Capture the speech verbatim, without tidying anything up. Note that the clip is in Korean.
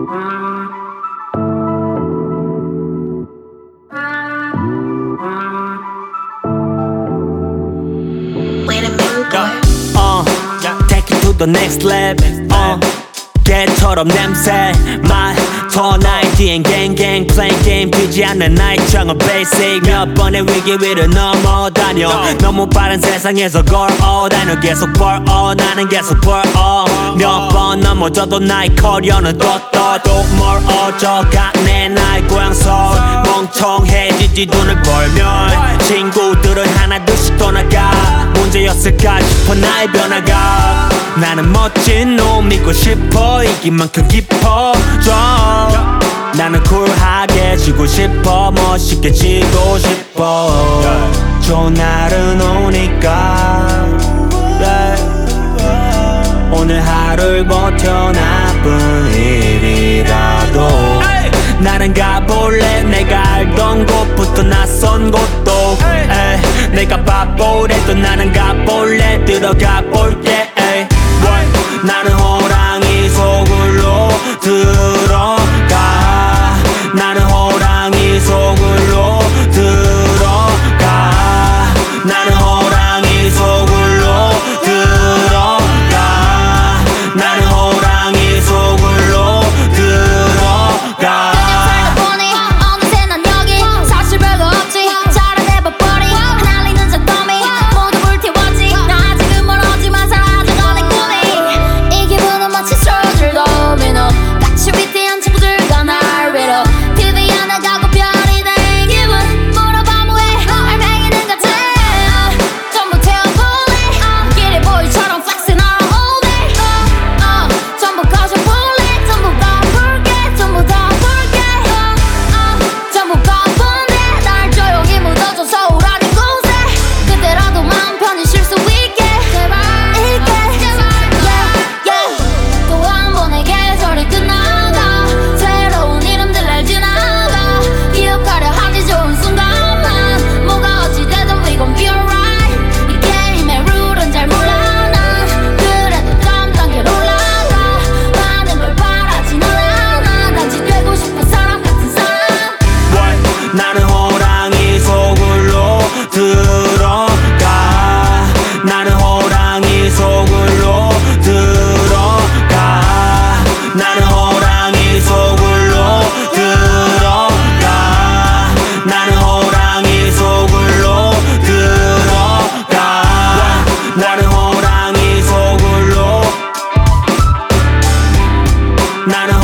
uh, take it to the next level. uh, 개처럼 냄새 맡어 나의 뒤엔 갱갱 playing game 뛰지 않는 나이처럼 basic 몇 번의 위기 위를 넘어다녀 너무 빠른 세상에서 걸어 다녀 계속 벌어 나는 계속 벌어 몇 번 넘어져도 나의 커리어는 또또 또 멀어져가 내 나의 고향서 멍청해지지 돈을 벌면 친구들은 하나둘씩 떠나가 문제였을까 싶어 나의 변화가 나는 멋진 놈이고 싶어 이기만큼 깊어져 나는 쿨하게 지고 싶어 멋있게 지고 싶어 좋은 날은 오니까 오늘 하루를 버텨 나쁜 일이라도 나는 가볼래 내가 알던 곳부터 낯선 곳도 에이, 내가 바보래도 나는 가볼래 들어가 볼게 에이. 나는 호랑이 속으로 들어가 나는 호랑이 속으로 들어가 나는 호랑이 속으로 들어가 나는 호랑이 속으로 들어가 그냥 살다 보니 어느새 난 여기 사실 별거 없지 잘해내봐버리 흩날리는 저 더미 모두 불태웠지 나 아직은 멀었지만 사라져가 내 꿈이 이 기분은 마치 스로틀 도미노 같이 위대한 친구들과 날 위로 티비 안 나가고 별이 된 기분 물어봐 뭐해 알맹이는 같아 전부 태워볼래 길이 보이처럼 flexing all day uh, 전부 거셔볼래 전부 가볼게 전부 다 볼게 uh, 전부 가본데 날 조용히 묻어줘서 우라는 곳에 그때라도 마음 편히 쉴 수 있게 제발 있게 yeah, yeah. 또 한 번의 계절이 끝나가 새로운 이름들 날 지나가 기억하려 하지 좋은 순간만 뭐가 어찌되든 we gon' be alright 이 게임의 룰은 잘 몰라 난 그래도 다음 단계로 올라가 많은 걸 바라진 않아 단지 되고 싶은 사람 같은 사람 나는 호랑이 속으로 들어가 나는 호랑이 속으로 들어가 나는 호랑이 속으로 들어가 나는 호랑이 속으로 들어가 나는 호랑이 속으로 나는